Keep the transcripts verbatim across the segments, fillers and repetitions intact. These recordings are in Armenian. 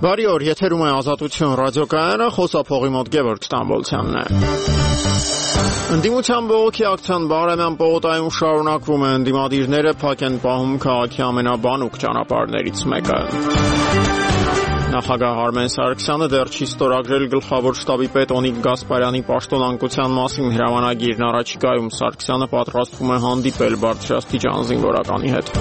Բարի օր, եթերում է Ազատություն ռադիոկայանը, խոսափողի մոտ Գևորգ Ստամբոլցյանն է։ Ընդդիմության բողոքի ակցիան Բաղրամյան պողոտայում շարունակվում է, ընդդիմադիրները փակ են պահում քաղաքի ամենաբանուկ ճանապարհներից մեկը։ Նախագահ Արմեն Սարգսյանը դեռ չի ստորագրել գլխավոր շտաբի պետ Օնիկ Գասպարյանի պաշտոնանկության մասին հրամանագիրն առաջիկայում Սարգսյանը պատրաստվում է հանդիպել բարձրաստիճան զինվորականի հետ։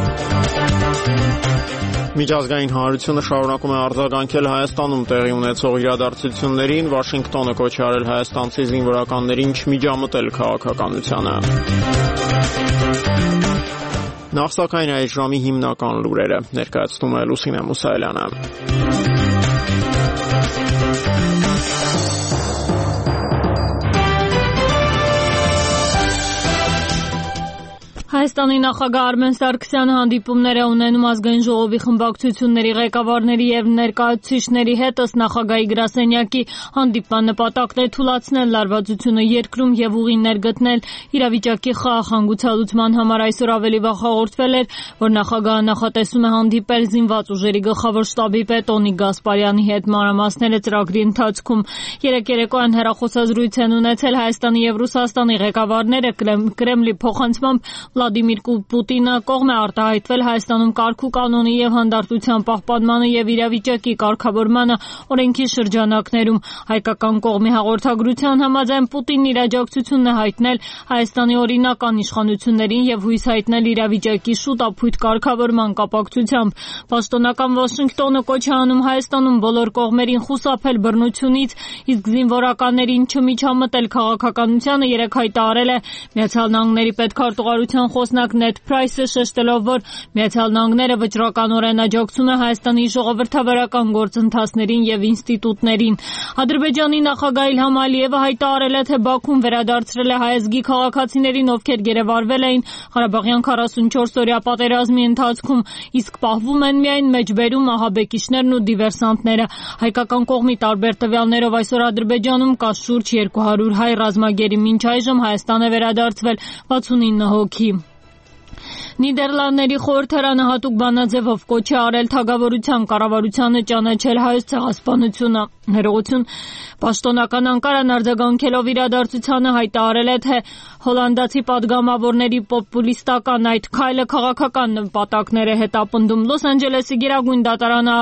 Միջազգային հանրությունը շարունակում է արձագանքել Հայաստանում տեղի ունեցող իրադարձություններին, Վաշինգտոնը կոչ է արել հայաստանցի զինվորականներին չմիջամտել քաղաքականությանը։ Նախ սակայն այս ժամի հիմնական լուրերը ներկայացնում է Լուսինե Մուսայելյանը։ Հայաստանի նախագահ Արմեն Սարգսյանը հանդիպումներ է ունենում ազգային ժողովի խմբակցությունների ղեկավարների եւ ներկայացուցիչների հետ, ըստ նախագահի գրասենյակի հանդիպման նպատակն է թույլատնել լարվածությունը երկրում եւ ուղիներ գտնել իրավիճակի խաղաղանգուցալուծման համար։ Այսօր ավելի վաղ հաղորդվել էր, որ նախագահը նախատեսում է հանդիպել զինված ուժերի գլխավոր շտաբի պետ Օնիկ Գասպարյանի հետ։ Մանրամասները ծրագրի ընթացքում երեք երեկոյան հեռախոսազրույց են ունեցել Հայաստանի եւ Ռուսաստանի ղեկավարները։ Կրեմլի փոխանցմամբ Վլադիմիր Պուտինը կողմ է արտահայտվել Հայաստանում կարգ ու կանոնի եւ հանդարտության պահպանմանը եւ իրավիճակի կարգավորմանը օրենքի շրջանակներում։ Հայկական կողմի հաղորդագրության համաձայն Պուտինն իր աջակցությունն է հայտնել Հայաստանի օրինական իշխանություններին եւ հույս հայտնել իրավիճակի շուտ ապույտ կարգավորման կապակցությամբ։ Պաշտոնական Վաշինգտոնը կոչ է անում Հայաստանում բոլոր կողմերին խուսափել բռնությունից, իսկ զինվորականներին չմիջամտել քաղաքականությանը երեք հայտարարել է Միացյալ Նահանգների պետքարտուղարության խոսնակ Նեդ Փրայսը, շեշտելով, որ Միացյալ Նահանգները վճռականորեն աջակցում է Հայաստանի ժողովրդավարական գործընթացներին եւ ինստիտուտներին։ Ադրբեջանի նախագահ Իլհամ Ալիևը հայտարարել է, թե Բաքուն վերադարձրել է հայազգի քաղաքացիներին, ովքեր գերեվարվել էին Ղարաբաղյան քառասունչորս օրյա պատերազմի ընթացքում, իսկ պահվում են միայն մեջբերում ահաբեկիչներն ու դիվերսանտները։ Հայկական կողմի տարբեր տվյալներով այսօր Ադրբեջանում կա շուրջ երկու հարյուր հայ ռազմագերի, մինչ այժմ Հայաստան է վերադարձվել վաթսունինը հոգի։ Նիդերլանդների խորհրդարանը հատուկ բանաձևով կոչ է արել թագավորության կառավարությանը ճանաչել հայոց ցեղասպանությունը։ Հերողություն պաշտոնական Անկարան արձագանքելով իրադարձությանը հայտարարել է, թե հոլանդացի պատգամավորների պոպուլիստական այդ քայլը քաղաքական նպատակներ է հետապնդում։ Լոս Անջելեսի գերագույն դատարանը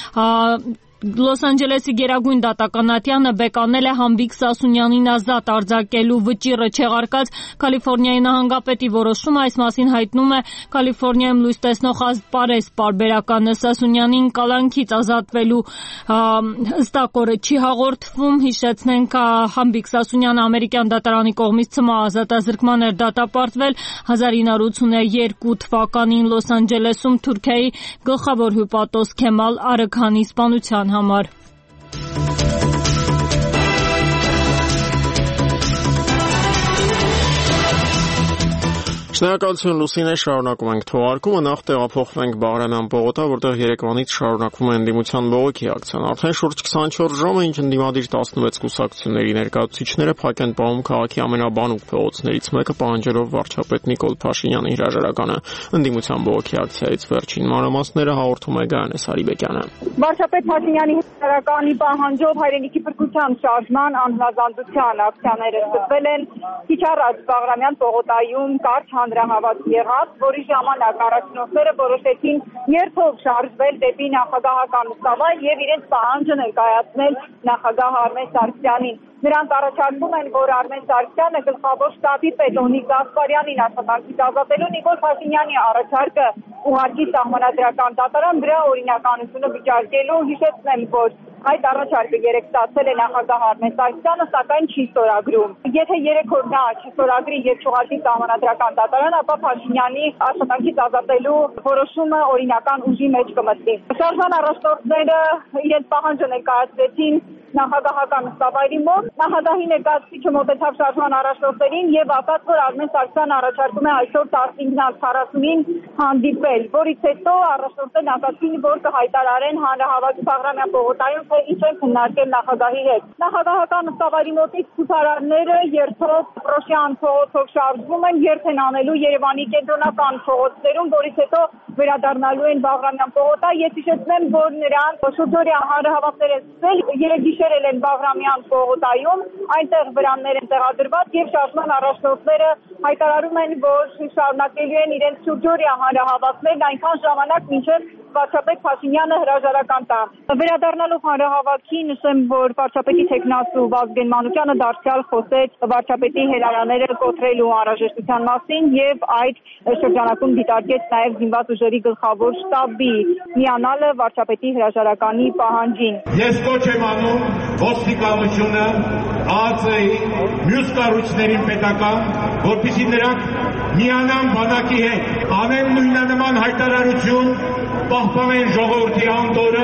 Լոս Անջելեսի գերագույն դատականատյանը բեկանել է Համբիկ Սասունյանին ազատ արձակելու վճիռը չեղարկած Կալիֆոռնիայի նահանգապետի որոշումը։ Այս մասին հայտնում է Կալիֆոռնիայում լույս տեսնող Պարես պարբերականը։ Սասունյանին կալանքից ազատվելու հստակ օրը չի հաղորդվում։ Հիշեցնենք, Համբիկ Սասունյանը ամերիկյան դատարանի կողմից ցմահ ազատազրկման էր դատապարտվել հազար ինը հարյուր ութսուներկու թվականին Լոս Անջելեսում Թուրքիայի գլխավոր հյուպատոս Քեմալ Արաքանի սպանության համար։ Շնորհակալություն Լուսինե, շարունակում ենք թողարկումը, նախ տեղափոխվենք Բաղրամյան պողոտա, որտեղ երեկվանից շարունակվում է ընդդիմության բողոքի ակցիան։ Արդեն շուրջ քսանչորս ժամ է, ինչ ընդդիմադիր տասնվեց կուսակցությունների ներկայացուցիչները փակ են պահում քաղաքի ամենաբանուկ փողոցներից մեկը, պահանջելով վարչապետ Նիկոլ Փաշինյանի հրաժարականը։ Ընդդիմության բողոքի ակցիայից վերջին մանրամասները հաղորդում է Գայանե Սարիբեկյանը։ Վարչապետ Փաշինյանի հրաժարականի պահանջով հայրենիքի փրկության շարժման անհնազանդության ակցիաները սկսվել են քիչ առաջ Բաղրամյան պողոտայում կարճ հանրահավաք եղավ, որի ժամանակ առաջնորդները որոշեցին երթով շարժվել դեպի նախագահական ուստավայր եւ իրենց պահանջը ներկայացնել նախագահ Արմեն Սարգսյանին։ Նրանք առաջարկում են, որ Արմեն Սարգսյանը գլխավոր շտաբի պետ Օնիկ Գասպարյանին աշխատանքից ազատելու Նիկոլ Փաշինյանի առաջարկը ուղղակի սահմանադրական դատարան դրա օրինականությունը վիճարկելու։ Հիշեցնեմ, որ այդ առաջարկը երեք ստացել է նախագահ Արմեն Սարգսյանը, սակայն չի ստորագրում։ Եթե երեք օր նա չստորագրի եւ չուղարկի սահմանադրական դատարան, ապա Փաշինյանի աշխատանքից ազատելու որոշումը օրինական ուժի մեջ կմտնի։ Շարժման առաջնորդները իրենց պահանջը ներկայացրեցին նախագահական նստավայրի մոտ։ Նախագահի ներկայացուցիչը մոտեցավ շարժման առաջնորդներին եւ ասաց, որ Արմեն Սարգսյանը առաջարկում է այսօր տասնինը քառասունին հանդիպել, որից հետո առաջնորդներն ասացին, որ կհայտարարեն հանրահավաքի Բաղրամյան պողոտայում, թե ինչ են քննարկել նախագահի հետ։ Նախագահական նստավայրի մոտից ցուցարարները երթով Պրոշյան փողոցով շարժվում են, երթ են անելու Երևանի կենտրոնական փողոցներում, որից հետո վերադառնալու են Բաղրամյան պողոտա։ Ես հիշեցնեմ, որ նրանք շուրջօրյա հանրահավաքներ են սկսել, երեքիշերել են Բաղրամյան պողոտայում, այնտեղ վրաններ են տեղադրված եւ շարժման առաջնորդները հայտարարում են, որ շարունակելու են իրենց շուրջօրյա հանրահավաքներն այնքան ժամանակ, մինչև վարչապետ Փաշինյանը հրաժարական տա։ Վերադառնալով հանրահավաքին, նշեմ, որ վարչապետի թեկնածու Վազգեն Մանուկյանը դարձյալ խոսեց վարչապետի հրամաները կոտրելու անհրաժեշտության մասին եւ այդ շրջանակում դիտարկեց նաեւ զինված ուժերի գլխավոր շտաբի միանալը վարչապետի հրաժարականի պահանջին։ Ես կոչ եմ անում ոստիկանությունը, ԱԱՑ-ի, մյուս կառույցներին պետական, որպեսզի նրանք միանան բանակի հետ, անեն նույնանման հայտարարություն, պահպանեն ժողովրդի անդորը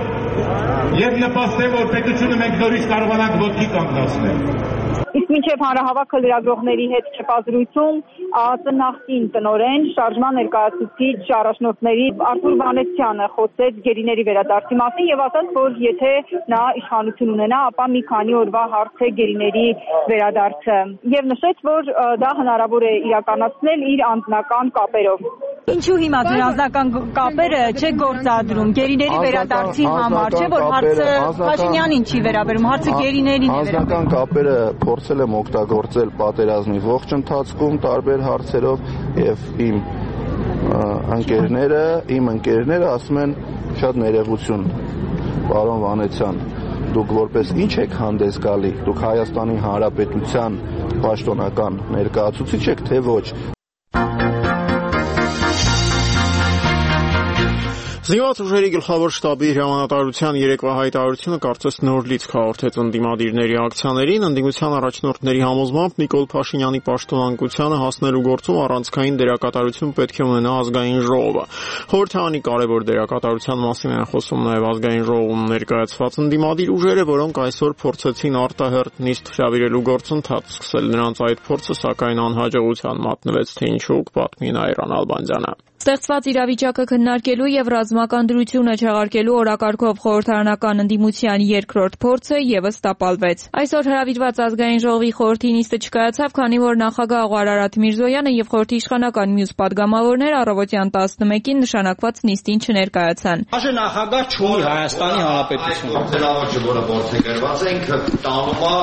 եւ նպաստեն, որ պետությունը մենք նորից կարողանանք ոտքի կանգնեցնել։ Իսկ մինչև հանրահավաքը լրագրողների հետ չպազրույցում ԱԱԾ նախկին տնօրեն շարժման ներկայացուցիչ առաջնորդների Արթուր Վանեցյանը խոսեց գերիների վերադարձի մասին եւ ասաց, որ եթե նա իշխանություն ունենա, ապա մի քանի օրվա հարց է գերիների վերադարձը եւ նշեց, որ դա հնարավոր է իրականացնել իր անձնական կապերով։ Ինչու հիմա ձեր անձնական կապերը չեք գործադրում գերիների վերադարձի համար, չէ՞ որ հարցը Փաշինյանին չի վերաբերում, հարցը գերիներին է վերաբերում։ Անձնական կապերը փորձել եմ օգտագործել պատերազմի ողջ ընթացքում տարբեր հարցերով եւ իմ ընկերները, իմ ընկերները ասում են շատ ներողություն, պարոն Վանեցյան, դուք որպես ինչ եք հանդես գալի, դուք Հայաստանի Հանրապետության պաշտոնական ներկայացուցիչ եք, թե ոչ։ Զինված ուժերի գլխավոր շտաբի հրամանատարության երեկվա հայտարարությունը կարծես նոր լիցք հաղորդեց ընդդիմադիրների ակցիաներին, ընդդիմության առաջնորդների համոզմամբ Նիկոլ Փաշինյանի պաշտոնանկությանը հասնելու գործում առանցքային դերակատարություն պետք է ունենա ազգային ժողովը։ Խորհրդարանի կարևոր դերակատարության մասին են խոսում նաև ազգային ժողովում ներկայացված ընդդիմադիր ուժերը, որոնք այսօր փորձեցին արտահերթ նիստ հրավիրելու գործընթաց սկսել։ Նրանց այդ փորձը սակայն անհաջողության մատնվեց, թե ինչու պատմի Այրան Ալբանդյանը։ Ստեղծված իրավիճակը քննարկելու եւ ռազմական դրությունը չեղարկելու օրակարգով խորհրդարանական ընդդիմության երկրորդ փորձը եւս տապալվեց։ Այսօր հրավիրված ազգային ժողովի խորհրդի նիստը չկայացավ, քանի որ նախագահ Արարատ Միրզոյանը եւ խորհրդի իշխանական մյուս падգամավորներ առավոտյան տասնմեկին նշանակված նիստին չներկայացան։ Այժմ նախագահ չունի Հայաստանի Հանրապետությունը։ Ամենաոճը, որը գործի գրված է, ինքը տանում է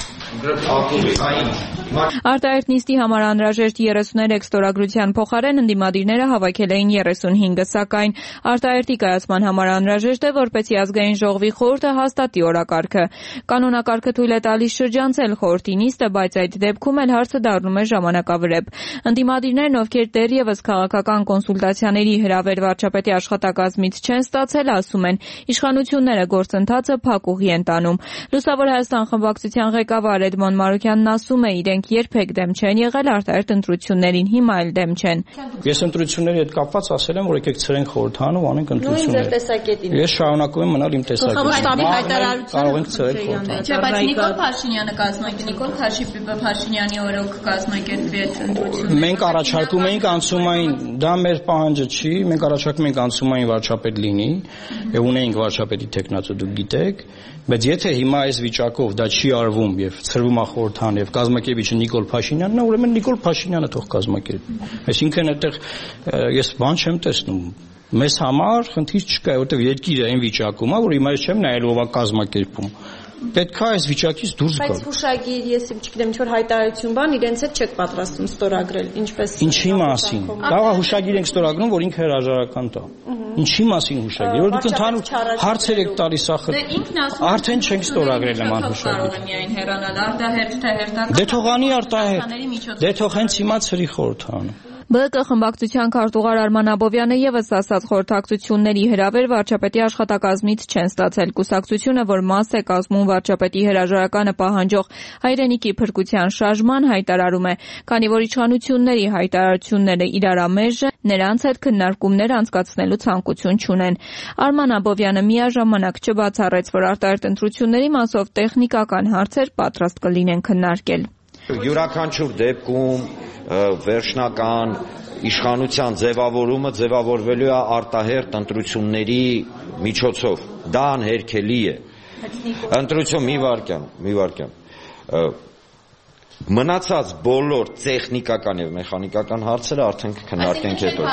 Արտահերթ նիստի համար անհրաժեշտ երեսուներեք ստորագրության փոխարեն ընդդիմադիրները հավաքել էին երեսունհինգը, սակայն արտահերթի կայացման համար անհրաժեշտ է, որպեսզի ազգային ժողովի խորհուրդը հաստատի օրակարգը։ Կանոնակարգը թույլ է տալիս շրջանցել խորհրդի նիստը, բայց այդ դեպքում էլ հարցը դառնում է ժամանակավրեպ։ Ընդդիմադիրներն, ովքեր դեռևս քաղաքական կոնսուլտացիաների հրավեր վարչապետի աշխատակազմից չեն ստացել, ասում են, իշխանությունները գործընթացը փակուղի են տանում։ Լուսավոր Հայաստան խմբակցության ղեկավար Էդմոն Մարուկյանն ասում է, իրենք երբեք դեմ չեն եղել արտահերթ ընտրություններին, հիմա էլ դեմ չեն։ Ես ընտրությունների հետ կապված ասել եմ, որ եկեք ցրենք խորհրդարանը ու անենք ընտրություններ։ Ես շարունակում եմ մնալ իմ տեսակետին։ Կարող ենք ցրել խորհրդարանը։ Չէ, բայց Նիկոլ Փաշինյանը կազմակերպի, Նիկոլ Փաշինյանի օրոք կազմակերպվի այդ ընտրությունը։ Մենք առաջարկում էինք անցումային, դա մեր պահանջը չի, մենք առաջարկում ենք անցումային վարչապետ լինի, եւ ունեինք վարչապետի թեկնածու, դուք գիտեք, բայց եթե հիմա այս վիճակով դա չի արվում եւ ցրվում է խորհրդարան եւ կազմակերպիչը Նիկոլ Փաշինյանն է, ուրեմն Նիկոլ Փաշինյանը թող կազմակերպի։ Այսինքն այդտեղ ես բան չեմ տեսնում։ Մեզ համար խնդիր չկա, որովհետեւ երկիրը այն վիճակում է, որ հիմա ես չեմ նայել ով է կազմակերպում։ Պետք է այս վիճակից դուրս գալ։ Բայց հուշագիր, ես չգիտեմ, ինչ որ հայտարարություն բան իրենց հետ չեք պատրաստում ստորագրել, ինչպես։ Ինչի մասին։ Կարող է հուշագիր ենք ստորագրում, որ ինքը հրաժարական տա։ Ինչի մասին հուշագիր, որ դուք ընդհանուր հարցեր եք տալիս ախր։ Արդեն չենք ստորագրել նման հուշագիր։ Միայն հեռանալ արտահերթ թե հերթական։ Դե թող անի արտահերթ։ Դե թող հենց հիմա ցրի խորհրդարանը։ Բ Կ խմբակցության քարտուղար Արման Աբովյանը ևս ասաց խորհրդակցությունների հրավեր վարչապետի աշխատակազմից չեն ստացել։ Կուսակցությունը, որ մաս է կազմում վարչապետի հրաժարականը պահանջող հայրենիքի փրկության շարժման, հայտարարում է, քանի որ իշխանությունների հայտարարությունները իրարամերժ են, նրանց հետ քննարկումներ անցկացնելու ցանկություն չունեն։ Արման Աբովյանը միաժամանակ չբացառեց, որ արտահերթ ընտրությունների մասով տեխնիկական հարցեր պատրաստ կլինեն քննարկել։ Յուրաքանչյուր դեպքում վերջնական իշխանության ձևավորումը ձևավորվելու է արտահերթ ընտրությունների միջոցով։ Դա անհերքելի է։ Ընտրություն մի վարքյան, մի վարքյան։ Մնացած բոլոր տեխնիկական եւ մեխանիկական հարցերը արդեն կքննարկենք հետո։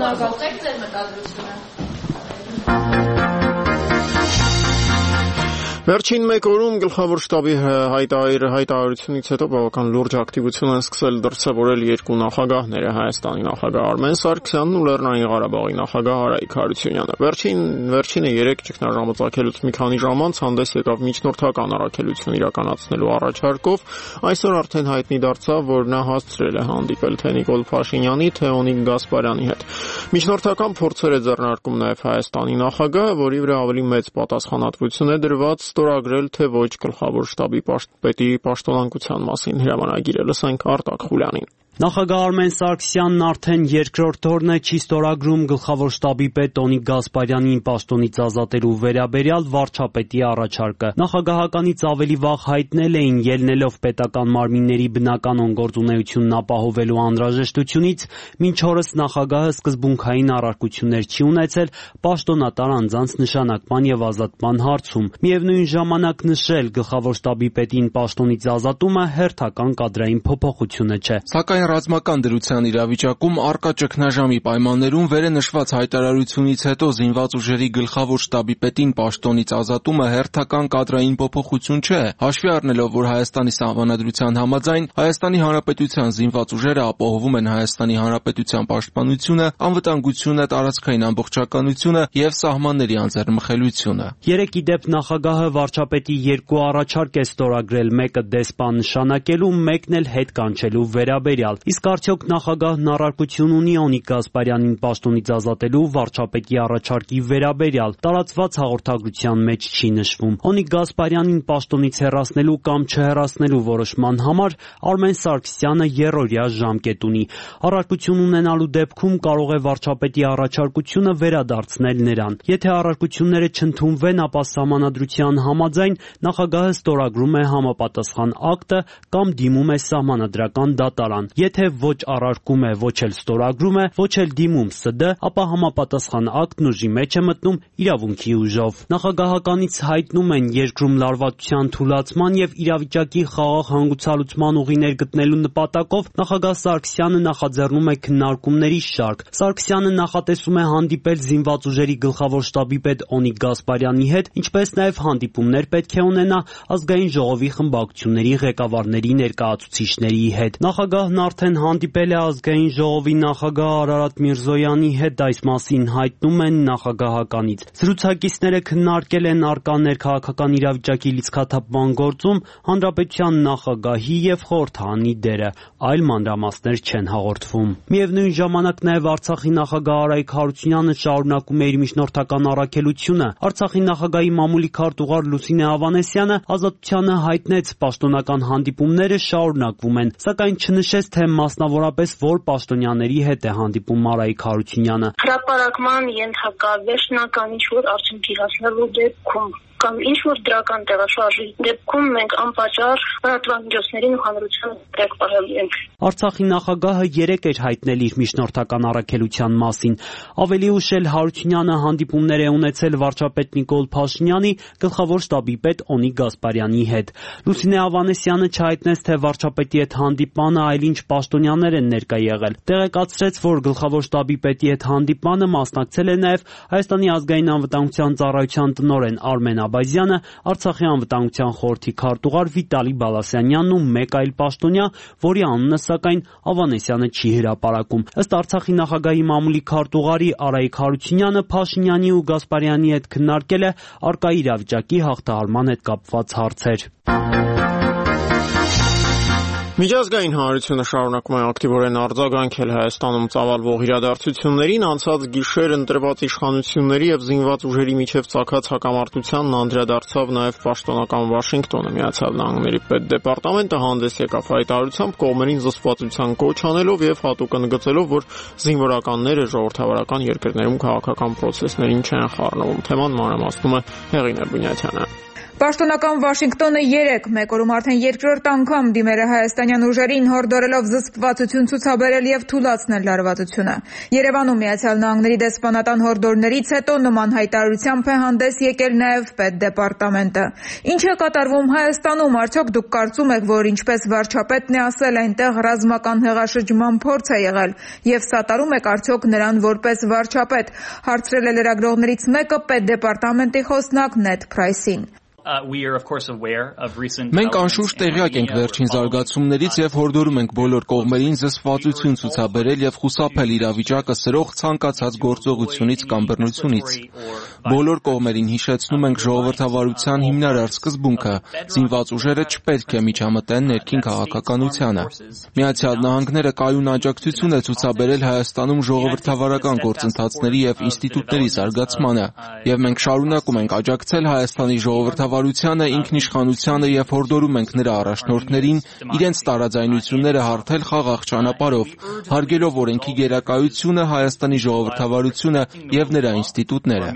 Վերջին մեկ օրում գլխավոր շտաբի հայտարարությունից հետո բավական լուրջ ակտիվություն են սկսել դրսևորել երկու նախագահները՝ Հայաստանի նախագահ Արմեն Սարգսյանն ու Լեռնային Ղարաբաղի նախագահ Արայք Հարությունյանը։ Վերջին վերջինը երեք ճգնաժամացակելուց մի քանի ժամ անց հանդես եկավ միջնորդական առաքելություն իրականացնելու առաջարկով։ Այսօր արդեն հայտնի դարձավ, որ նա հասցրել է հանդիպել թե Նիկոլ Փաշինյանի, թե Օնիկ Գասպարյանի հետ։ Միջնորդական փորձեր է ձեռնարկում նաև Հայաստանի նախագահը, որի վրա ավելի մեծ պատասխանատվություն է դրված ստորագրել թե ոչ գլխավոր շտաբի պետի պաշտոնանկության մասին հրամանագիրը։ Լսենք Արտակ Խուլյանին։ Նախագահ Արմեն Սարգսյանն արդեն երկրորդ օրն է չի ստորագրում գլխավոր շտաբի պետ Օնիկ Գասպարյանին պաշտոնից ազատելու վերաբերյալ վարչապետի առաջարկը։ Նախագահականից ավելի վաղ հայտնել էին, ելնելով պետական մարմինների բնական գործունեությունն ապահովելու անհրաժեշտությունից, մինչ օրս նախագահը սկզբունքային առարկություններ չի ունեցել պաշտոնատար անձանց նշանակման եւ ազատման հարցում։ Միևնույն ժամանակ նշել գլխավոր շտաբի պետին պաշտոնից ազատումը հերթական կադրային փոփոխությունը չէ։ Սակայն ռազմական դրության իրավիճակում առկա ճգնաժամի պայմաններում վերենշված հայտարարությունից հետո զինված ուժերի գլխավոր շտաբի պետին պաշտոնից ազատումը հերթական կադրային փոփոխություն չէ, հաշվի առնելով, որ Հայաստանի Սահմանադրության համաձայն Հայաստանի Հանրապետության զինված ուժերը ապահովում են Հայաստանի Հանրապետության պաշտպանությունը, անվտանգությունը, տարածքային ամբողջականությունը եւ սահմանների անձեռնմխելիությունը։ Երեք ի դեպ նախագահը վարչապետի երկու առաջարկ է ստորագրել, մեկը դեսպան նշանակելու, մեկն էլ հետ կանչելու վերաբերյալ։ Իսկ արդյոք նախագահն առարկություն ունի Օնիկ Գասպարյանին պաշտոնից ազատելու վարչապետի առաջարկի վերաբերյալ։ Տարածված հաղորդագրության մեջ չի նշվում։ Օնիկ Գասպարյանին պաշտոնից հեռացնելու կամ չհեռացնելու որոշման համար Արմեն Սարգսյանը եռօրյա ժամկետ ունի։ Առարկություն ունենալու դեպքում կարող է վարչապետի առաջարկությունը վերադարձնել նրան։ Եթե առարկությունները չընդունվեն, ապա Սահմանադրության համաձայն նախագահը ստորագրում է համապատասխան ակտը կամ դիմում է Սահմանադրական դատարան։ Եթե ոչ առարկում է, ոչ էլ ստորագրում է, ոչ էլ դիմում Ս Դ, ապա համապատասխան ակտն ուժի մեջ է մտնում իրավունքի ուժով։ Նախագահականից հայտնում են երկրում լարվածության թուլացման եւ իրավիճակի խաղաղ հանգուցալուծման ուղիներ գտնելու նպատակով նախագահ Սարգսյանը նախաձեռնում է քննարկումների շարք։ Սարգսյանը նախատեսում է հանդիպել զինված ուժերի գլխավոր շտաբի պետ Օնիկ Գասպարյանի հետ, ինչպես նաեւ հանդիպումներ պետք է ունենա ազգային ժողովի խմբակցությունների ղեկավարների ներկայացուցիչների հետ։ Նախագահն արդեն հանդիպել է ազգային ժողովի նախագահ Արարատ Միրզոյանի հետ, այս մասին հայտնում են նախագահականից։ Զրուցակիցները քննարկել են առկա ներքաղաքական իրավիճակի լիցքաթափման գործում հանրապետության նախագահի եւ խորհրդարանի դերը, այլ մանրամասներ չեն հաղորդվում։ Միևնույն ժամանակ նաեւ Արցախի նախագահ Արայք Հարությունյանը շարունակում է իր միջնորդական առաքելությունը։ Արցախի նախագահի մամուլի քարտուղար Լուսինե Ավանեսյանը ազատությանը հայտնեց պաշտոնական հանդիպումները շարունակվում են, սակայն չնշեց, թե մասնավորապես որ պաշտոնյաների հետ է հանդիպում Արայք Հարությունյանը։ Հրապարակման ենթակա վերջնական ինչ-որ արդյունքի հասնելու դեպքում կամ ինչ-որ դրական տեղաշարժի դեպքում մենք անպատճառ լրատվամիջոցներին ու հանրությանը տեղ պահելու ենք։ Արցախի նախագահը երեկ էր հայտնել իր միջնորդական առաքելության մասին։ Ավելի ուշ էլ Հարությունյանը հանդիպումներ է ունեցել վարչապետ Նիկոլ Փաշինյանի, գլխավոր շտաբի պետ Օնիկ Գասպարյանի հետ։ Լուսինե Ավանեսյանը չհայտնեց, թե վարչապետի հետ հանդիպմանը այլ ինչ պաշտոնյաներ են ներկա եղել։ Տեղեկացրեց, որ գլխավոր շտաբի պետի հետ հանդիպմանը մասնակցել է նաև Հայաստանի ազգային անվտանգության ծառայության տնօրեն Արմեն Աբազյանը, Արցախի անվտանգության խորհրդի քարտուղար Վիտալի Բալասյանյանն ու մեկ այլ պաշտոնյա, որի անունը սակայն Ավանեսյանը չի հրապարակում։ Ըստ Արցախի նախագահի մամուլի քարտուղարի Արայք Հարությունյանը Փաշինյանի ու Գասպարյանի հետ քննարկել է առկա իրավիճակի հաղթահարման հետ կապված հարցեր։ Միջազգային հանրությունը շարունակում է ակտիվորեն արձագանքել Հայաստանում ծավալվող իրադարձություններին, անցած գիշեր ընտրված իշխանությունների եւ զինված ուժերի միջև ծագած հակամարտությանն անդրադարձավ նաեւ պաշտոնական Վաշինգտոնը։ Միացյալ Նահանգների պետդեպարտամենտը հանդես եկավ հայտարարությամբ կողմերին զսպվածության կոչ անելով եւ հատուկ ընդգծելով, որ զինվորականները ժողովրդավարական երկրներում քաղաքական պրոցեսներին չեն խառնվում։ Թեման մանրամասնում է Հեղինե Բունյաթյանը։ Պաշտոնական Վաշինգտոնը երեկ մեկ օրում արդեն երկրորդ անգամ դիմել է հայաստանյան ուժերին, հորդորելով զսպվածություն ցուցաբերել եւ թուլացնել լարվածությունը։ Երևանում Միացյալ Նահանգների դեսպանատան հորդորներից հետո նման հայտարարությամբ է հանդես եկել նաեւ պետդեպարտամենտը։ Ինչ է կատարվում Հայաստանում, արդյոք դուք կարծում եք, որ ինչպես վարչապետն է ասել, այնտեղ ռազմական հեղաշրջման փորձ է եղել եւ սատարում եք արդյոք նրան որպես վարչապետ, հարցրել է լրագրողներից մեկը պետդեպարտամենտի խոսնակ Նեդ Փրայսին։ Մենք անշուշտ տեղյակ ենք վերջին զարգացումներից եւ հորդորում ենք բոլոր կողմերին զսպվածություն ցուցաբերել եւ խուսափել իրավիճակը սրող ցանկացած գործողությունից կամ բռնությունից։ Բոլոր կողմերին հիշեցնում ենք ժողովրդավարության հիմնարար սկզբունքը՝ զինված ուժերը չպետք է միջամտեն ներքին քաղաքականությանը։ Միացյալ Նահանգները կայուն աջակցություն է ցուցաբերել Հայաստանում ժողովրդավարական գործընթացների եւ ինստիտուտների զարգացմանը, եւ մենք շարունակում ենք աջակցել Հայաստանի ժողովրդավարությանը, ինքնիշխանությանը եւ հորդորում ենք նրա առաջնորդներին իրենց տարաձայնությունները հարթել խաղաղ ճանապարհով, հարգելով օրենքի գերակայությունը, Հայաստանի ժողովրդավարությունը եւ նրա ինստիտուտները։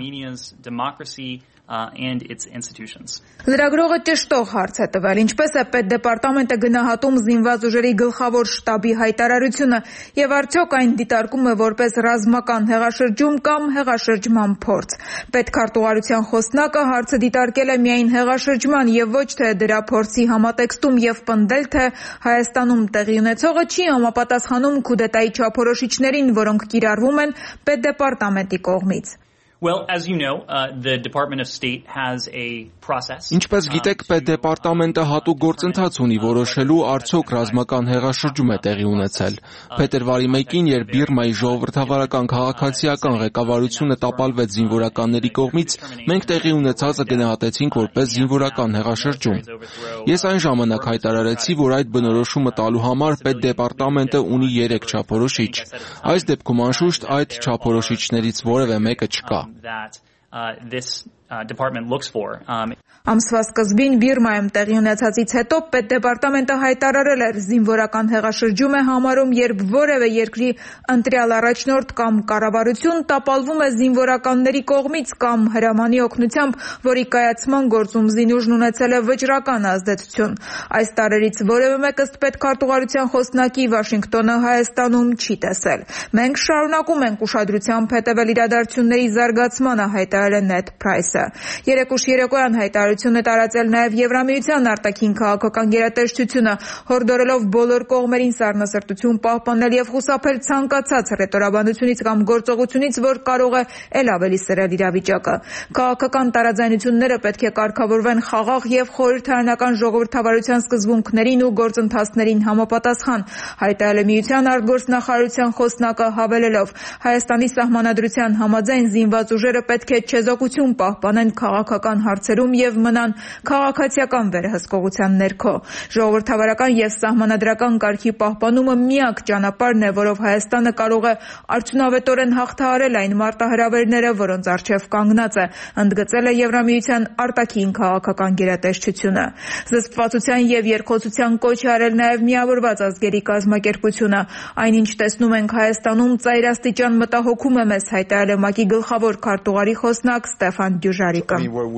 Լրագրողը ճշտող հարց է տվել, ինչպես է պետդեպարտամենտը գնահատում զինված ուժերի գլխավոր շտաբի հայտարարությունը եւ արդյոք այն դիտարկում է որպես ռազմական հեղաշրջում կամ հեղաշրջման փորձ։ Պետքարտուղարության խոսնակը հարցը դիտարկել է միայն հեղաշրջման եւ ոչ թե դրա փորձի համատեքստում եւ պնդել, թե Հայաստանում տեղի ունեցողը չի համապատասխանում քուդետայի չափորոշիչներին, որոնք կիրառվում են պետդեպարտամենտի կողմից։ Well, as you know, uh, the Department of State has a process. Ինչպես գիտեք, պետդեպարտամենտը հատուկ գործընթաց ունի որոշելու արդյոք ռազմական հեղաշրջում է տեղի ունեցել։ Փետրվարի մեկին, երբ Բիրմայի ժողովրդավարական քաղաքացիական ղեկավարությունը տապալվեց զինվորականների կողմից, մենք տեղի ունեցածը գնահատեցինք որպես զինվորական հեղաշրջում։ Ես այն ժամանակ հայտարարեցի, որ այդ բնորոշումը տալու համար պետդեպարտամենտը ունի երեք չափորոշիչ։ Այս դեպքում անշուշտ այդ չափորոշիչներից որևէ մեկը չկա։ That uh, this uh, department looks for. Um, Ամսվա սկզբին Բիրմայում տեղի ունեցածից հետո պետդեպարտամենտը հայտարարել էր զինվորական հեղաշրջում է համարում, երբ որևէ երկրի ընտրյալ առաջնորդ կամ կառավարություն տապալվում է զինվորականների կողմից կամ հրամանի օգնությամբ, որի կայացման գործում զինուժն ունեցել է վճռական ազդեցություն։ Այս տարերից որևէ մեկ ըստ պետքարտուղարության խոսնակի Վաշինգտոնը Հայաստանում չի տեսել։ Մենք շարունակում ենք ուշադրությամբ հետևել իրադարձությունների զարգացմանը, հայտարարել է Նեդ Փրայսը։ Երեկուշ երեկոյան հայտարարել Ությունը տարածել նաև Եվրամիության արտաքին քաղաքական գերատեսչությունը, հորդորելով բոլոր կողմերին սառնասրտություն պահպանել եւ խուսափել ցանկացած ռետորաբանությունից կամ գործողությունից, որ կարող է ել ավելի սրել իրավիճակը։ Քաղաքական տարաձայնությունները պետք է կարգավորվեն խաղաղ եւ խորհրդարանական ժողովրդավարության սկզբունքներին ու գործընթացներին համապատասխան, հայտարարել է Միության արտգործնախարարության խոսնակը, հավելելով. Հայաստանի սահմանադրության համաձայն զինված ուժերը պետք է չեզոքություն պահպանեն քաղաքական հարցերում եւ մնան քաղաքացիական վերահսկողության ներքո։ Ժողովրդավարական եւ սահմանադրական կարգի պահպանումը միակ ճանապարհն է, որով Հայաստանը կարող է արդյունավետորեն հաղթահարել այն մարտահրավերները, որոնց առջև կանգնած է, ընդգծել է Եվրամիության արտաքին քաղաքական գերատեսչությունը։ Զսպվածության եւ երկխոսության կոչ է արել նաեւ Միավորված ազգերի կազմակերպությունը։ Այնինչ տեսնում ենք Հայաստանում ծայրաստիճան մտահոգում է մեզ, հայտարարել է ՄԱԿ-ի գլխավոր քարտուղարի խոսնակ Ստեփան Դյուժարիկը։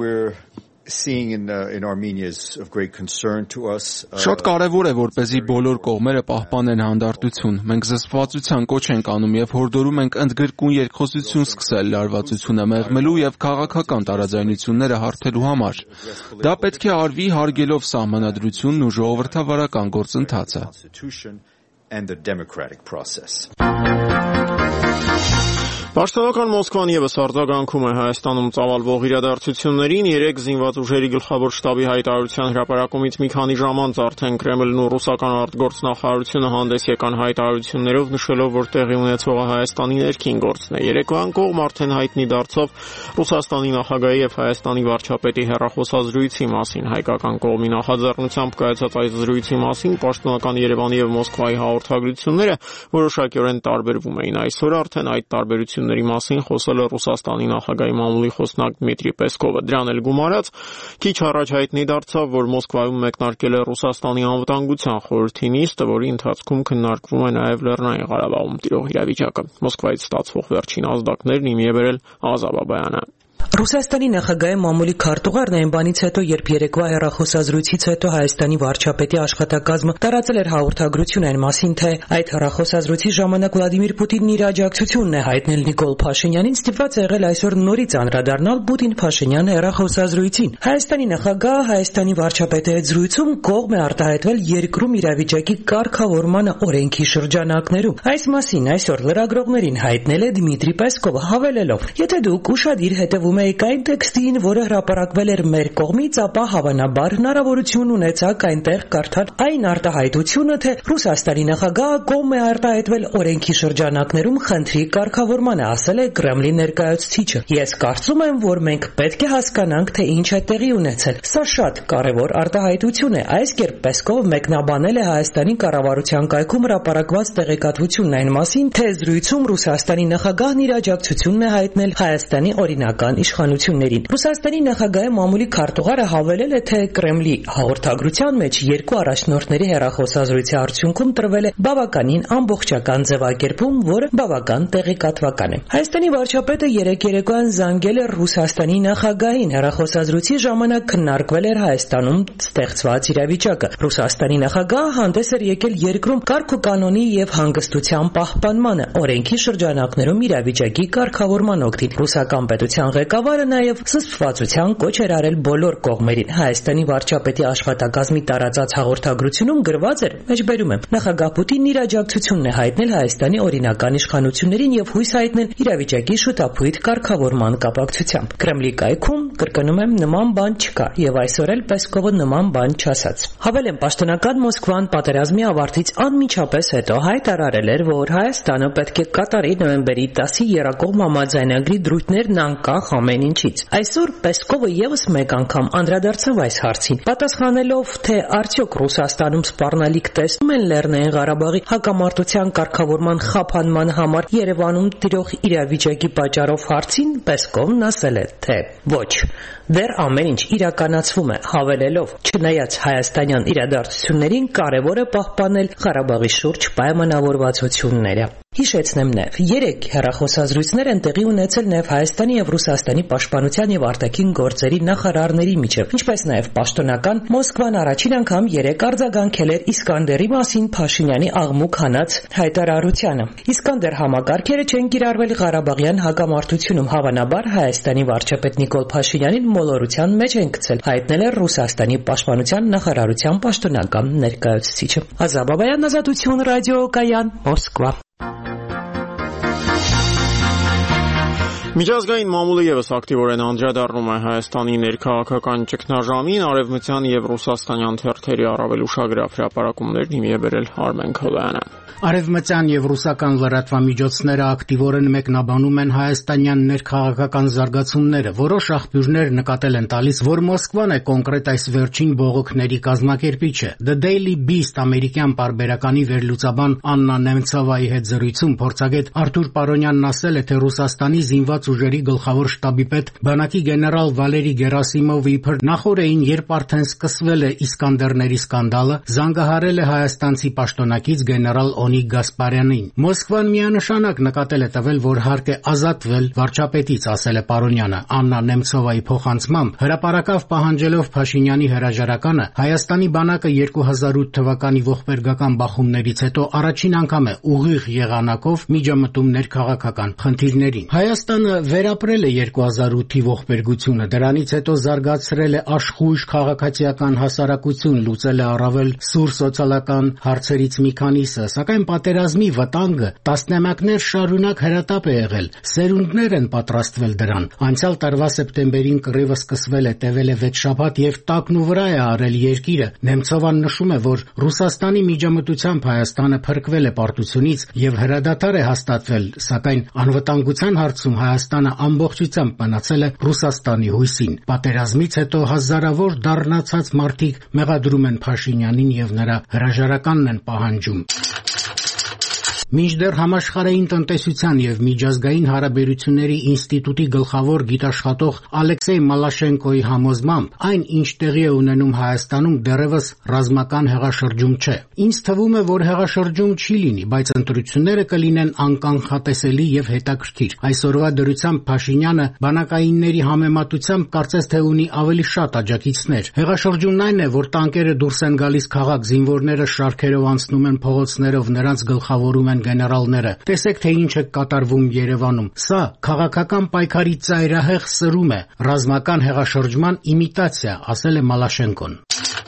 Seeing in, uh, in Armenia is of great concern to us. Շատ կարևոր է, որպեսզի բոլոր կողմերը պահպանեն հանդարտություն։ Մենք զսպվածության կոչ ենք անում եւ հորդորում ենք ընդգրկուն երկխոսություն սկսել լարվածությունը մեղմելու եւ քաղաքական տարաձայնությունները հարթելու համար։ Դա պետք է արվի հարգելով սահմանադրությունն ու ժողովրդավարական գործընթացը։ And the democratic process. Պաշտոնական Մոսկվան եւս արձագանքում է Հայաստանում ծավալվող իրադարձություններին։ Երեք զինված ուժերի գլխավոր շտաբի հայտարարության հրապարակումից մի քանի ժամ անց արդեն Կրեմլն ու ռուսական արտգործնախարարությունը հանդես եկան հայտարարություններով, նշելով, որ տեղի ունեցողը Հայաստանի ներքին գործն է։ Երեկոյան կողմ արդեն հայտնի դարձավ Ռուսաստանի նախագահի եւ Հայաստանի վարչապետի հեռախոսազրույցի մասին։ Հայկական կողմի նախաձեռնությամբ կայացած այս զրույցի մասին պաշտոնական Երևանի եւ Մոսկվայի հաղորդագրությունները որոշակիորեն տարբերվում էին։ Այսօր արդեն այդ տարբերությունները մասին խոսել է Ռուսաստանի նախագահի մամուլի խոսնակ Դմիտրի Պեսկովը։ Դրան էլ գումարած քիչ առաջ հայտնի դարձավ, որ Մոսկվայում մեկնարկել է Ռուսաստանի անվտանգության խորհրդի նիստը, որի ընթացքում քննարկվում է նաև Լեռնային Ղարաբաղում տիրող իրավիճակը։ Մոսկվայից ստացվող վերջին ազդակներն իմի է բերել Ազատ Բաբայանը։ Ռուսաստանի նախագահի մամուլի քարտուղարն այն բանից հետո, երբ երեկվա հեռախոսազրույցից հետո Հայաստանի վարչապետի աշխատակազմը տարածել էր հաղորդագրություն այն մասին, թե այդ հեռախոսազրույցի ժամանակ Վլադիմիր Պուտինն իր աջակցությունն է հայտնել Նիկոլ Փաշինյանին, ստիպված է եղել այսօր նորից անդրադառնալ Պուտին-Փաշինյան հեռախոսազրույցին։ Հայաստանի նախագահը Հայաստանի վարչապետի հետ զրույցում կողմ է արտահայտվել երկրում իրավիճակի կարգավորմանը օրենքի շրջանակներում։ Այս մասին այսօր լրագրողներին հայտնել է Դմիտրի Պեսկովը, հավելելով. «Եթե դուք ուշադիր հետևում եք այն տեքստին, որը հրապարակվել էր մեր կողմից, ապա հավանաբար հնարավորություն ունեցաք այնտեղ կարդալ այն արտահայտությունը, թե Ռուսաստանի նախագահը կողմ է արտահայտվել օրենքի շրջանակներում խնդրի կարգավորմանը», ասել է Կրեմլի ներկայացուցիչը։ «Ես կարծում եմ, որ մենք պետք է հասկանանք, թե ինչ է տեղի ունեցել։ Սա շատ կարևոր արտահայտություն է», այս կերպ Պեսկովը մեկնաբանել է Հայաստանի կառավարության կայքում հրապարակված տեղեկատվությունն այն մասին, թե զրույցում Ռուսաստանի նախագահն իր աջակցությունն է հայտնել Հայաստանի օրինական իշխանություններին։ Ռուսաստանի նախագահի մամուլի քարտուղարը հավելել է, թե Կրեմլի հաղորդագրության մեջ երկու առաջնորդների հեռախոսազրույցի արդյունքում տրվել է բավականին ամբողջական ձևակերպում, որը բավական տեղեկատվական է։ Հայաստանի վարչապետը երեկ երեկոյան զանգել է Ռուսաստանի նախագահին։ Հեռախոսազրույցի ժամանակ քննարկվել էր Հայաստանում ստեղծված իրավիճակը։ Ռուսաստանի նախագահը հանդես էր եկել երկրում կարգ ու կանոնի եւ հանգստության պահպանմանը, օրենքի շրջանակներում իրավիճակի կարգավորման օգտին։ Ռուսական պետության ղեկավարը նաև զսպվածության կոչ էր արել բոլոր կողմերին։ Հայաստանի վարչապետի աշխատակազմի տարածած հաղորդագրությունում գրված էր, մեջբերում եմ, նախագահ Պուտինն իր աջակցությունն է հայտնել Հայաստանի օրինական իշխանություններին եւ հույս հայտնել իրավիճակի շուտափույթ կարգավորման կապակցությամբ։ Կրեմլի կայքում, կրկնում եմ, նման բան չկա եւ այսօր էլ Պեսկովը նման բան չասաց։ Հավելեմ, պաշտոնական Մոսկվան պատերազմի ավարտից անմիջապես հետո հայտարարել էր, որ Հայաստանը պետք է կատարի նոյեմբերի տասի եռակողմ համաձայնագրի դրույթներն անկախ ամեն ինչից։ Այսօր Պեսկովը եւս մեկ անգամ անդրադարձավ այս հարցին, պատասխանելով, թե արդյոք Ռուսաստանում սպառնալիք տեսնում են Լեռնային Ղարաբաղի հակամարտության կարգավորման խափանման համար Երևանում տիրող իրավիճակի պատճառով հարցին Պեսկովն ասել է, թե ոչ, դեռ ամեն ինչ իրականացվում է, հավելելով, չնայած հայաստանյան իրադարձություններին կարևոր է պահպանել Ղարաբաղի շուրջ պայմանավորվածությունները։ Հիշեցնեմ նաև, երեք հեռախոսազրույցներ են տեղի ունեցել նաև Հայաստանի եւ Ռուսաստանի պաշտպանության եւ արտաքին գործերի նախարարների միջև, ինչպես նաև պաշտոնական Մոսկվան առաջին անգամ երեք արձագանքել էր Իսկանդերի մասին Փաշինյանի աղմուկ հանած հայտարարությանը։ Իսկանդեր համակարգերը չեն կիրառվել Ղարաբաղյան հակամարտությունում, հավանաբար Հայաստանի վարչապետ Նիկոլ Փաշինյանին մոլորության մեջ են գցել, հայտնել է Ռուսաստանի պաշտպանության նախարարության պաշտոնական ներկայացուցիչը։ Ազատ Բաբայան, Ազատություն ռադիոկայան, Մոսկվա։ Միջազգային մամուլը եւս ակտիվորեն անդրադառնում է Հայաստանի ներքաղաքական ճգնաժամին, արևմտյան եւ ռուսաստանյան թերթերի առավել ուշագրավ հրապարակումներն իմի է բերել Արմեն Քովյանը։ Արևմտյան եւ ռուսական լրատվամիջոցները ակտիվորեն մեկնաբանում են հայաստանյան ներքաղաքական զարգացումները։ Որոշ աղբյուրներ նկատել են տալիս, որ Մոսկվան է կոնկրետ այս վերջին բողոքների կազմակերպիչը։ The Daily Beast ամերիկյան պարբերականի վերլուծաբան Աննա Նեմցովայի հետ զրույցում փորձագետ Արթուր Պարոնյանն ասել է, թե Ռուսաստանի զինված ուժերի գլխավոր շտաբի պետ բանակի գեներալ Վալերի Գերասիմովը իբր նախորդին, երբ արդեն սկսվել է Իսկանդերների սկանդալը, զանգահարել է հայաստանցի պաշտոնակից գեներալ Օնիկ Գասպարյանին։ Մոսկվան միանշանակ նկատել է տվել, որ հարկ է ազատվել վարչապետից, ասել է Պարոնյանը։ Աննա Նեմցովայի փոխանցմամբ, հրապարակավ պահանջելով Փաշինյանի հրաժարականը, Հայաստանի բանակը երկու հազար ութ թվականի ողբերգական բախումներից հետո առաջին անգամ է ուղիղ եղանակով միջամտում ներքաղաքական խնդիրներին։ Հայաստանը վերապրել է երկու հազար ութի ողբերգությունը, դրանից հետո զարգացրել է աշխույժ քաղաքացիական հասարակություն, լուծել է առավել սուր սոցիալական հարցերից մի քանիսը, սակայն պատերազմի վտանգը տասնամյակներ շարունակ հրատապ է եղել, սերունդներ են պատրաստվել դրան։ Անցյալ տարվա սեպտեմբերին կռիվը սկսվել է, տևել է վեցշաբաթ եւ տակն ու վրա է արել երկիրը։ Նեմցովան նշում է, որ Ռուսաստանի միջամտությամբ Հայաստանը փրկվել է պարտությունից եւ հրադադար է հաստատվել, սակայն անվտանգության հարցում Հայաստանը ամբողջությամբ մնացել է Ռուսաստանի հույսին։ Պատերազմից հետո հազարավոր դառնացած մարդիկ մեղադրում են Փաշինյանին եւ նրա հրաժարականն են պահանջում։ Մինչդեռ Համաշխարհային տնտեսության եւ միջազգային հարաբերությունների ինստիտուտի գլխավոր գիտաշխատող Ալեքսեյ Մալաշենկոյի համոզմամբ, այն, ինչ տեղի է ունենում Հայաստանում, դեռևս ռազմական հեղաշրջում չէ։ Ինձ թվում է, որ հեղաշրջում չի լինի, բայց ընտրությունները կլինեն անկանխատեսելի եւ հետաքրքիր։ Այսօրվա դրությամբ Փաշինյանը բանակայինների համեմատությամբ կարծես թե ունի ավելի շատ աջակիցներ։ Հեղաշրջումն այն է, որ տանկերը դուրս են գալիս քաղաք, զինվորները շարքերով անցնում են փողոցներով, նրանց գլխավորում են գեներալները։ Տեսեք, թե ինչ է կատարվում Երևանում։ Սա քաղաքական պայքարի ծայրահեղ սրում է, ռազմական հեղաշրջման իմիտացիա, ասել է Մալաշենկոն։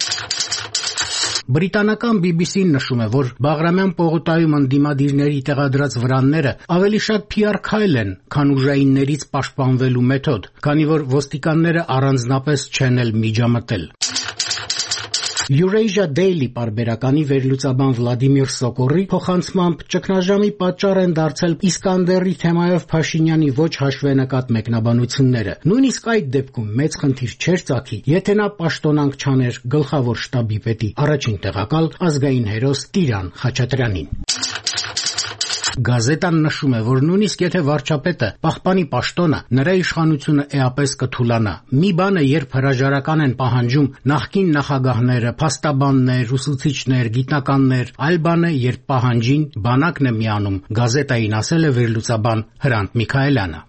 Բրիտանական բի բի սին նշում է, որ Բաղրամյան պողոտայում ընդդիմադիրների տեղադրած վրանները ավելի շատ փի ար քայլ են, քան ուժայիններից պաշտպանվելու մեթոդ, քանի որ ոստիկանները առանձնապես չեն էլ միջամտել։ Eurasia Daily պարբերականի վերլուծաբան Վլադիմիր Սոկորի փոխանցմամբ ճգնաժամի պատճառ են դարձել Իսկանդերի թեմայով Փաշինյանի ոչ հաշվենկատ մեկնաբանությունները։ Նույնիսկ այդ դեպքում մեծ խնդիր չէր ծագի, եթե նա պաշտոնանկ չաներ գլխավոր շտաբի պետի առաջին տեղակալ ազգային հերոս Տիրան Խաչատրյանին։ Գազետան նշում է, որ նույնիսկ եթե վարչապետը պահպանի պաշտոնը, նրա իշխանությունը էապես կթուլանա։ Մի բան է, երբ հրաժարական են պահանջում նախկին նախագահները, փաստաբաններ, ուսուցիչներ, գիտնականներ, այլ բան է, երբ պահանջին բանակն է միանում, գազետային ասել է վերլուծաբան Հրանտ Միքայելյանը։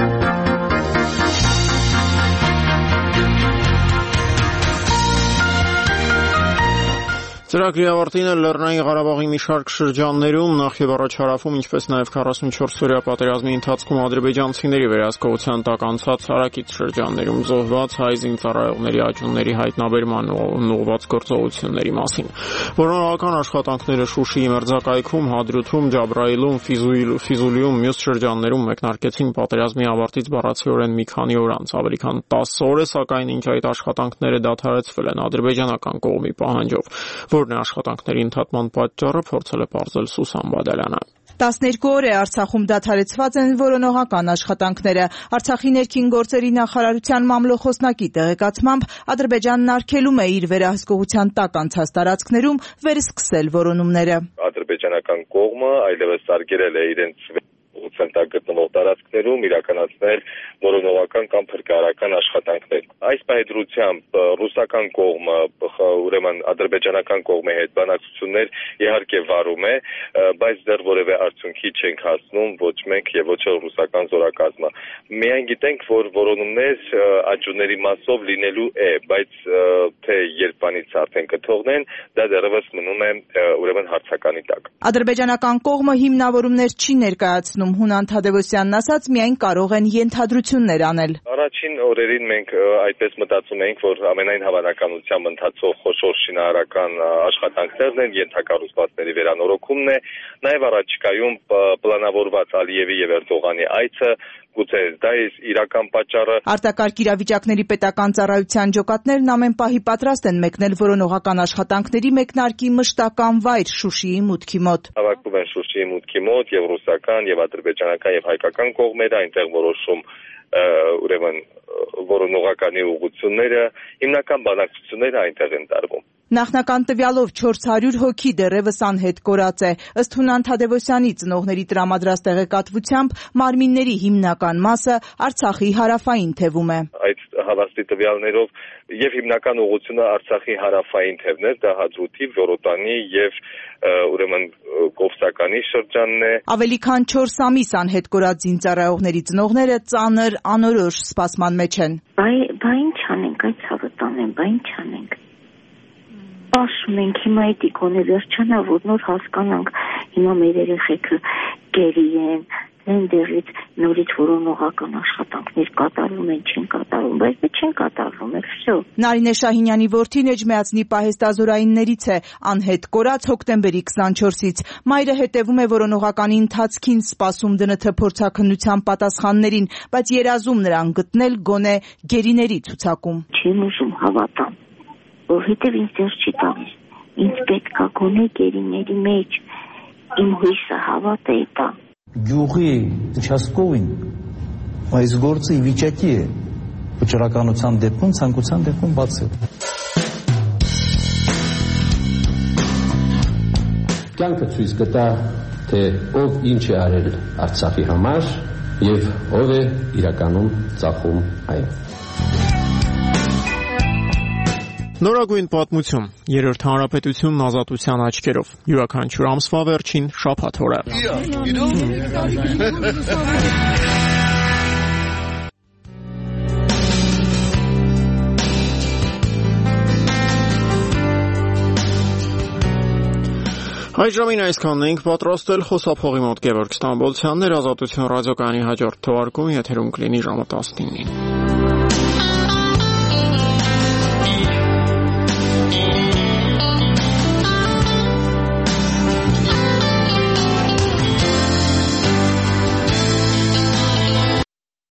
Ծրագրի ավարտին է Լեռնային Ղարաբաղի մի շարք շրջաններում, նախ եւ առաջ հարավում, ինչպես նաեւ քառասունչորս-օրյա պատերազմի ընթացքում ադրբեջանցիների վերահսկողության տակ անցած հարակից շրջաններում զոհված հայ զինծառայողների աճունների հայտնաբերման ու ուղղված գործողությունների մասին։ Որոնական աշխատանքները Շուշիի մերձակայքում, Հադրութում, Ջաբրայիլում, Ֆիզուլիում, մյուս շրջաններում մեկնարկեցին պատերազմի ավարտից բառացիորեն մի քանի օր անց, ավելի քան տասը օր է, սակայն ինչ այդ աշխատանքները դադարեցվել են ադրբեջանական կողմի պահանջով։ Որն է աշխատանքների ընդհատման պատճառը, փորձել է պարզել Սուսան Բադալյանը։ տասներկու օր է Արցախում դադարեցված են որոնողական աշխատանքները։ Արցախի ներքին գործերի նախարարության մամլոխոսնակի տեղեկացմամբ Ադրբեջանն արգելում է իր վերահսկողության տակ անցած տարածքներում վերսկսել որոնումները։ Ադրբեջանական կողմը այլևս արգելել է իրենց ցենտրալ գտնվող տարածքներում իրականացնել որոնողական կամ փրկարարական աշխատանքներ։ Այս պայծրությամբ ռուսական կողմը, ուրեմն ադրբեջանական կողմի հետ բանակցություններ իհարկե վարում է, բայց դեռ որևէ արդյունքի չենք հասնում ոչ մենք եւ ոչ էլ ռուսական զորակազմը։ Միայն գիտենք, որ որոնումներ աճուների մասով լինելու է, բայց թե երբանից արդեն կթողնեն, դա դեռևս մնում է ուրեմն հարցականի տակ։ Ադրբեջանական կողմը հիմնավորումներ չի ներկայացնում, Հունան Թադևոսյանն ասաց, միայն կարող են ենթադրություններ անել։ Առաջին օրերին մենք այդպես մտածում էինք, որ ամենայն հավանականությամբ ընթացող խոշոր շինարարական աշխատանքներն են, ենթակառուցվածքների վերանորոգումն է, նաև առաջիկայում պլանավորված Ալիևի եւ Էրդողանի այցը, գուցե դա է իրական պատճառը։ Արտակարգ իրավիճակների պետական ծառայության ջոկատներն ամեն պահի պատրաստ են մեկնել որոնողական աշխատանքների մեկնարկի մշտական վայր Շուշիի մուտքի մոտ։ Հավաքվում են Շուշիի մուտքի մոտ եւ ռուսական եւ ադրբեջանական եւ հայկական կողմերը, այնտեղ որոշում ուրեմն որոնողականի ուղղությունները, հիմնական բանակցությունները այնտեղ են տարվում։ Նախնական տվյալով չորս հարյուր հոգի դեռևս անհետ կորած է։ Ըստ Հունան Թադևոսյանի ծնողների տրամադրած տեղեկատվությամբ մարմինների հիմնական մասը Արցախի հարավային թևում է։ Այդ հավաստի տվյալներով եւ հիմնական ուղղությունը Արցախի հարավային թևն է, դա Հադրութի, Վորոտանի եւ ուրեմն Կովսականի շրջանն է։ Ավելի քան չորս ամիս անհետ կորած զինծառայողների ծնողները ծանր անորոշ սպասման մեջ են։ Բա ինչ անենք, այդ ցավը տանեն, բա ինչ անենք։ Ասում ենք հիմա այդ իքոնը վերջանա, որ նոր հասկանանք, հիմա մեր երեխեքը գերի են, այնտեղից նորից որոնողական աշխատանքներ կատարում են, չեն կատարում, բայց դե չեն կատարվում, էլ վсё։ Նարինե Շահինյանի որդին Էջմիածնի պահեստազորայիններից է, անհետ կորած հոկտեմբերի քսանչորսից։ Մայրը հետևում է որոնողականի ընթացքին, սպասում դ ն թ փորձաքննության պատասխաններին, բայց երազում նրան գտնել գոնե գերիների ցուցակում։ Չեմ ուզում հավատամ, որովհետև ինձ դեռ չի տալիս։ Ինձ պետք է գոնե գերիների մեջ իմ հույսը հավատը է տա։ Գյուղի участковին այս գործը ի վիճակի է վճռականության դեպքում, ցանկության դեպքում բացել։ Կյանքը ցույց կտա, թե ով ինչ է արել Արցախի համար եւ ով է իրականում ծախում այն։ Նորագույն պատմություն, երրորդ հանրապետությունն ազատության աչքերով, յուրաքանչյուր ամսվա վերջին շաբաթ օրը։ Այս ժամին այսքանն ենք պատրաստել, խոսափողի մոտ Գևորգ Ստամբոլցյանն էր, Ազատություն ռադիոկայանի հաջորդ թողարկումը եթերում կլինի ժամը տասնինին։